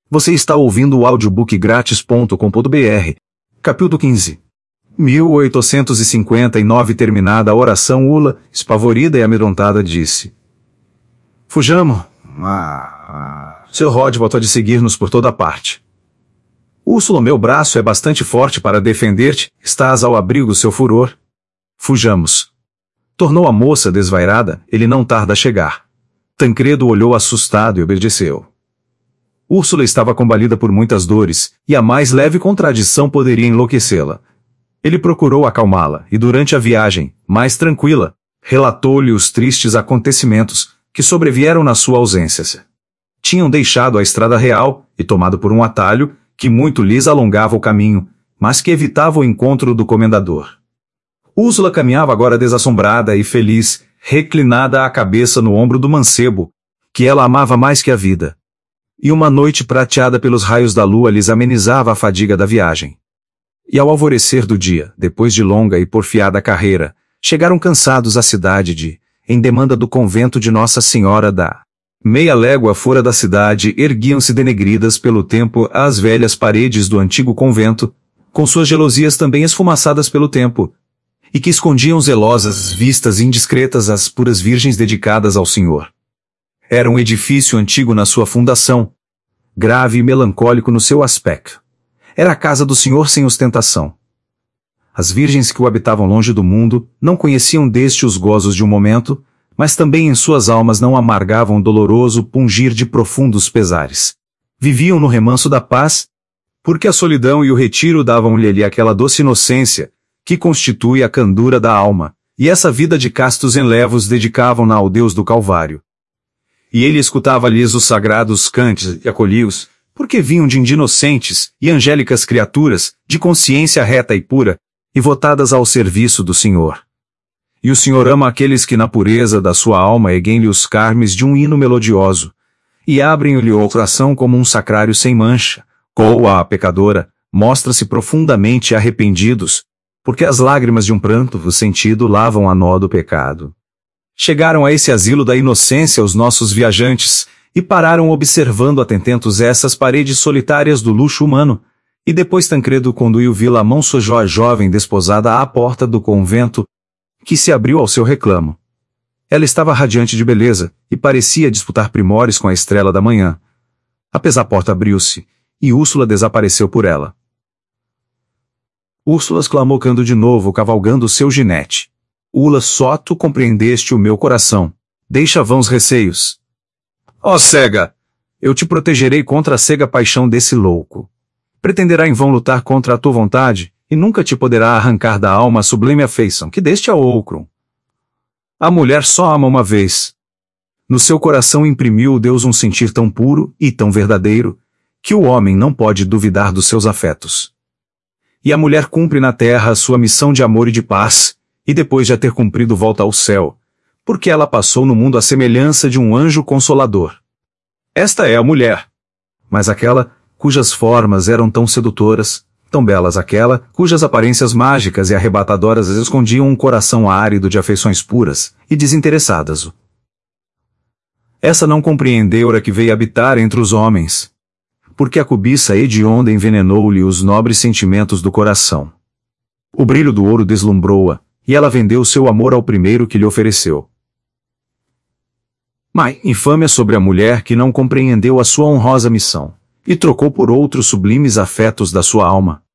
Você está ouvindo o audiobook grátis.com.br. Capítulo 15. 1859. Terminada a oração, Ula, espavorida e amedrontada, disse: Fujamos. Seu Rod voltou a seguir-nos por toda parte. Úrsula, meu braço é bastante forte para defender-te. Estás ao abrigo do seu furor. Fujamos. Tornou a moça desvairada. Ele não tarda a chegar. Tancredo olhou assustado e obedeceu. Úrsula estava combalida por muitas dores, e a mais leve contradição poderia enlouquecê-la. Ele procurou acalmá-la, e durante a viagem, mais tranquila, relatou-lhe os tristes acontecimentos que sobrevieram na sua ausência. Tinham deixado a estrada real e tomado por um atalho que muito lhes alongava o caminho, mas que evitava o encontro do comendador. Úrsula caminhava agora desassombrada e feliz, reclinada a cabeça no ombro do mancebo, que ela amava mais que a vida. E uma noite prateada pelos raios da lua lhes amenizava a fadiga da viagem. E ao alvorecer do dia, depois de longa e porfiada carreira, chegaram cansados à cidade em demanda do convento de Nossa Senhora da. Meia légua fora da cidade erguiam-se denegridas pelo tempo as velhas paredes do antigo convento, com suas gelosias também esfumaçadas pelo tempo, e que escondiam zelosas vistas indiscretas às puras virgens dedicadas ao Senhor. Era um edifício antigo na sua fundação, grave e melancólico no seu aspecto. Era a casa do Senhor sem ostentação. As virgens que o habitavam longe do mundo não conheciam deste os gozos de um momento, mas também em suas almas não amargavam o doloroso pungir de profundos pesares. Viviam no remanso da paz, porque a solidão e o retiro davam-lhe aquela doce inocência que constitui a candura da alma, e essa vida de castos enlevos dedicavam-na ao Deus do Calvário. E ele escutava-lhes os sagrados cantes e acolhia-os, porque vinham de inocentes e angélicas criaturas, de consciência reta e pura, e votadas ao serviço do Senhor. E o Senhor ama aqueles que na pureza da sua alma erguem-lhe os carmes de um hino melodioso, e abrem-lhe o coração como um sacrário sem mancha, ou a pecadora, mostra-se profundamente arrependidos, porque as lágrimas de um pranto sentido lavam a nó do pecado. Chegaram a esse asilo da inocência os nossos viajantes, e pararam observando atentos essas paredes solitárias do luxo humano, e depois Tancredo conduiu Vila a mão sua jovem desposada à porta do convento, que se abriu ao seu reclamo. Ela estava radiante de beleza, e parecia disputar primores com a estrela da manhã. Apesar a porta abriu-se, e Úrsula desapareceu por ela. Úrsula exclamou cando de novo, cavalgando o seu ginete. Ula, só tu compreendeste o meu coração. Deixa vãos receios. Ó cega! Eu te protegerei contra a cega paixão desse louco. Pretenderá em vão lutar contra a tua vontade, e nunca te poderá arrancar da alma a sublime afeição que deste ao outro. A mulher só ama uma vez. No seu coração imprimiu Deus um sentir tão puro e tão verdadeiro, que o homem não pode duvidar dos seus afetos. E a mulher cumpre na terra a sua missão de amor e de paz, e depois de a ter cumprido volta ao céu, porque ela passou no mundo à semelhança de um anjo consolador. Esta é a mulher. Mas aquela, cujas formas eram tão sedutoras, tão belas aquela, cujas aparências mágicas e arrebatadoras escondiam um coração árido de afeições puras e desinteressadas. Essa não compreendeu a que veio habitar entre os homens, porque a cobiça hedionda envenenou-lhe os nobres sentimentos do coração. O brilho do ouro deslumbrou-a, e ela vendeu seu amor ao primeiro que lhe ofereceu. Mas, infâmia sobre a mulher que não compreendeu a sua honrosa missão, e trocou por outros sublimes afetos da sua alma,